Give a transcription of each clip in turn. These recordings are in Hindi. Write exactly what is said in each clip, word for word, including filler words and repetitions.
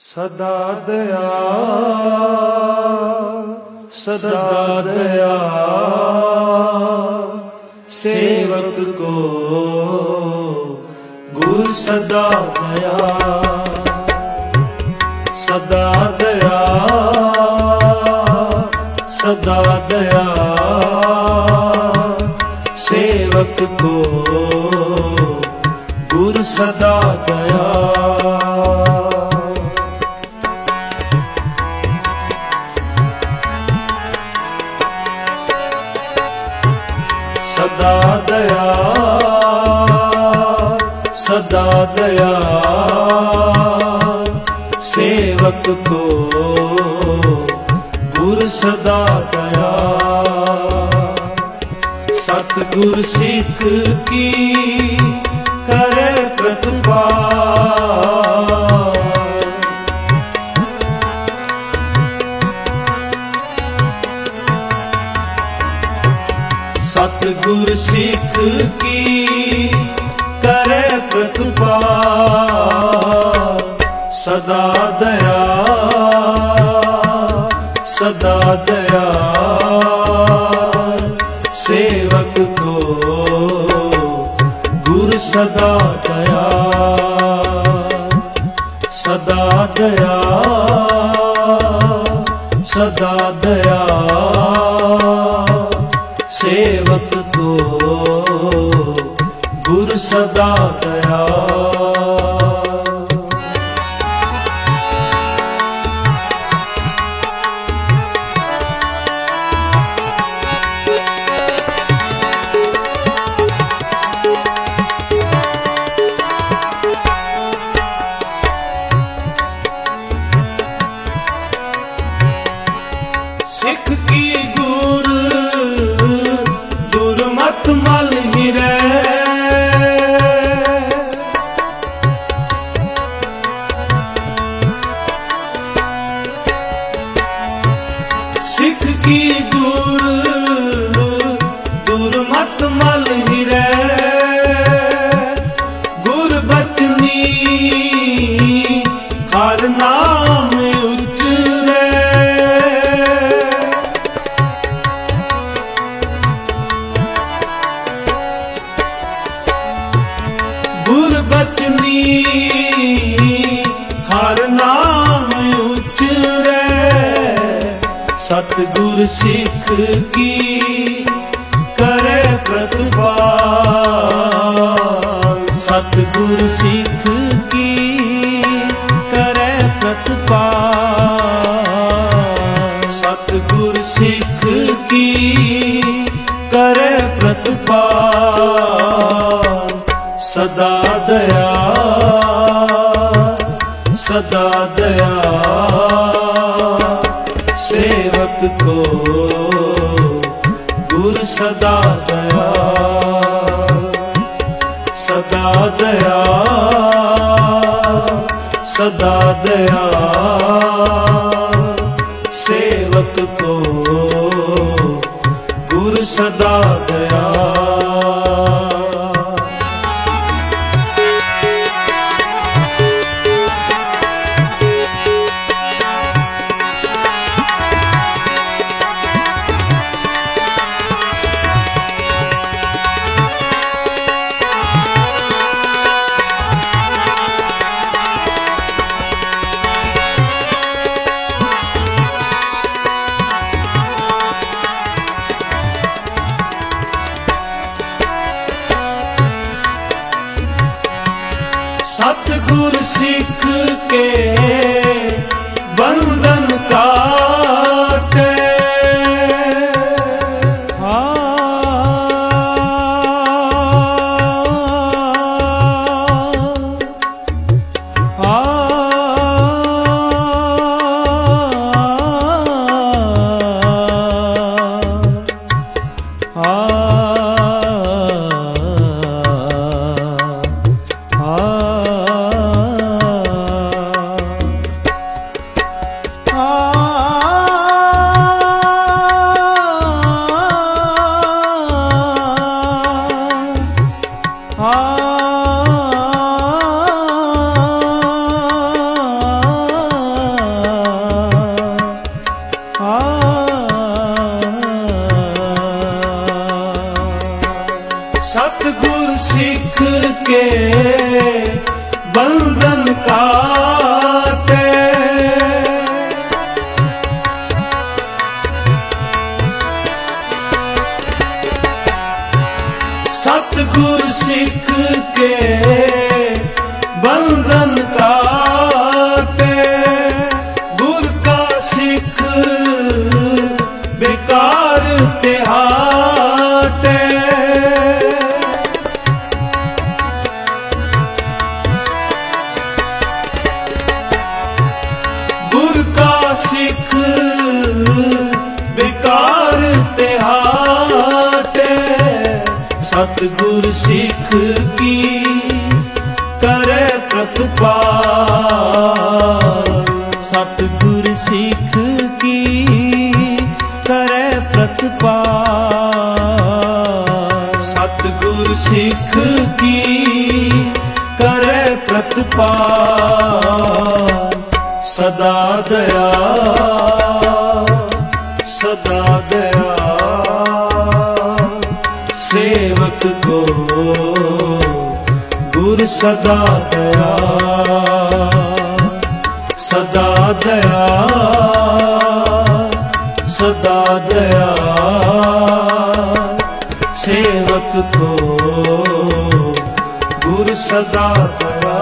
सदा दयाल सदा दयाल सेवक को गुरु सदा दयाल सदा दयाल सदा दयाल सेवक को गुरु सदा दयाल सदा दयाल सदा दयाल सेवक को गुरु सदा दयाल सतगुर सिख की करे प्रतिपाल सतगुर सिख की करे प्रतिपाल सदा दयाल सदा दयाल सेवक को गुरु सदा दयाल सदा दयाल सदा दयाल सेवक को गुरु सदा दयाल सिख की गुरु दुर्मत मल हिरै सिख की गुरु दुर्मत मल हिरै गुर बचनी हर नाम गुर बचनी हर नाम उचरै सतगुर सिख की करे प्रतिपाल सतगुर सिख की करे प्रतिपाल सतगुर सिख की करे प्रतिपाल सदा दयाल सदा दयाल सेवक को गुरु सदा दयाल सदा दयाल सदा दयाल सेवक को गुरु सदा दयाल सतगुर सिख के बंधन काटे आ आ आ आ काटे। सतगुर सिख के बंधन काटे। गुर का सिख बेकार तिहाटे। गुर का सिख बेकार तिहाटे। सतगुर सिख की करे प्रतिपाल। सतगुर सिख की करे प्रतिपाल। सतगुर सिख की करे प्रतिपाल। सदा दया सदा दया सेवक को गुर सदा दया। सदा दया सदा दया सेवक को गुर सदा दया।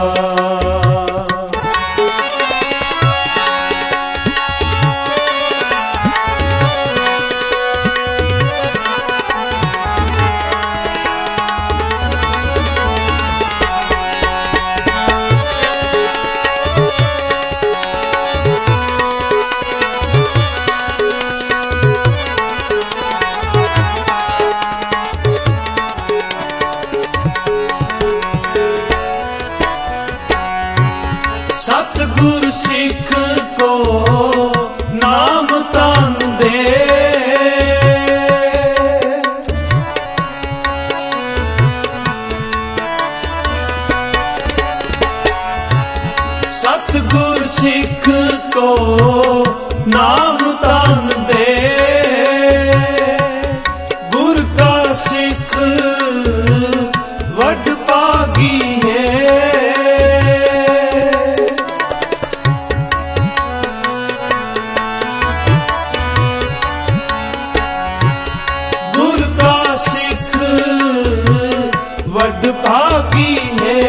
सतगुर सिख को नाम तान दे। सतगुर सिख को नाम तान दे। गुर का सिख वड भागी है। भागी है।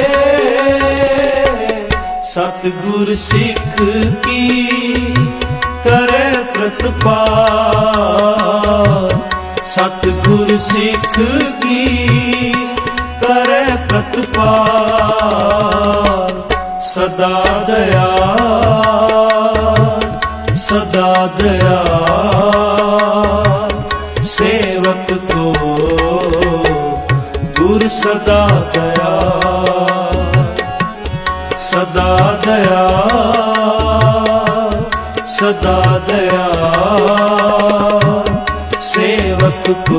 सतगुर सिख की करे प्रतिपाल। सतगुर सिख की करे प्रतिपाल। सदा दया सदा दया सेवक को गुर सदा दया। सदा दया सदा दया सेवक को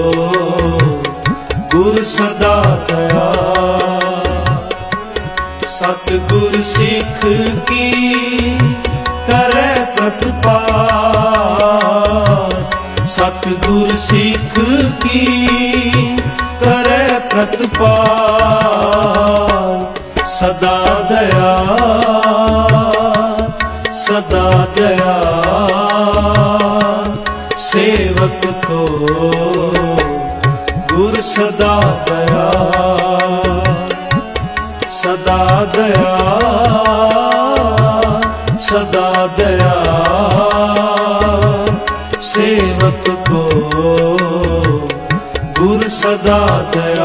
गुर सदा दया। सतगुर सिख की करे प्रतिपाल। सतगुर सिख की करे प्रतिपाल। सदा दया सदा दया सेवक को गुर सदा दया। सदा दया सदा दया सेवक को गुर सदा दया।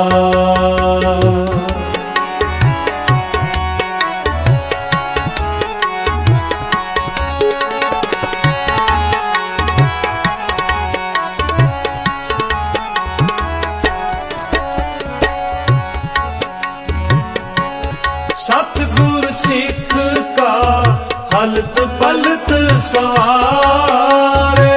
सतगुर सिख का हलत पलत सवारे।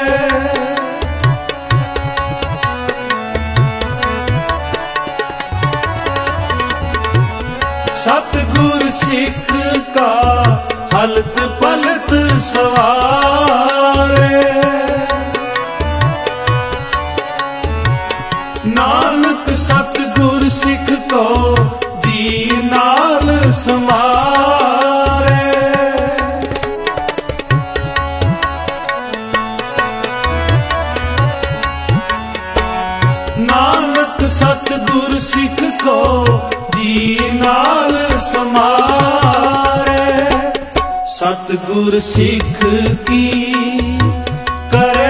सतगुर सिख का हलत पलत सवारे। नानक सतगुर सिख को जी नाल सतगुर सिख की करे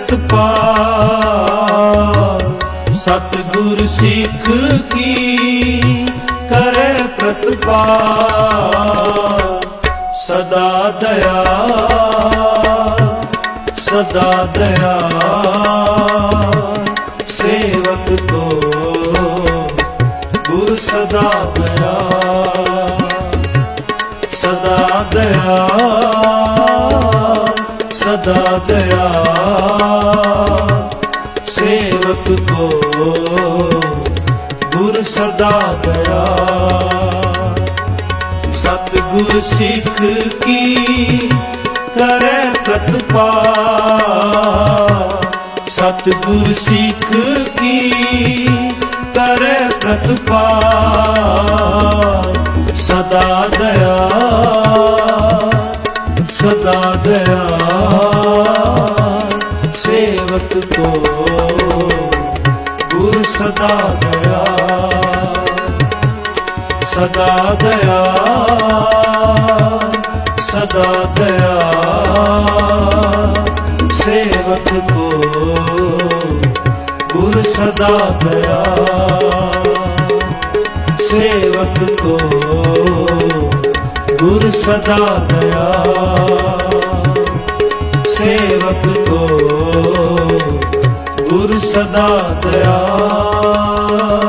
प्रतिपाल, सतगुर सिख की करे प्रतिपाल। सदा दया सदा दया सेवक को गुर सदा दया, सदा दया सदा दया सेवक को गुर सदा दया। सतगुर सिख की करे प्रतिपाल, सतगुर सिख की करे प्रतिपाल। सदा दया सदा दया सेवक को गुर सदा दया, सदा दया सदा दया सेवक को गुर सदा दया, सेवक को गुर सदा दया, सेवक को गुर सदा दया।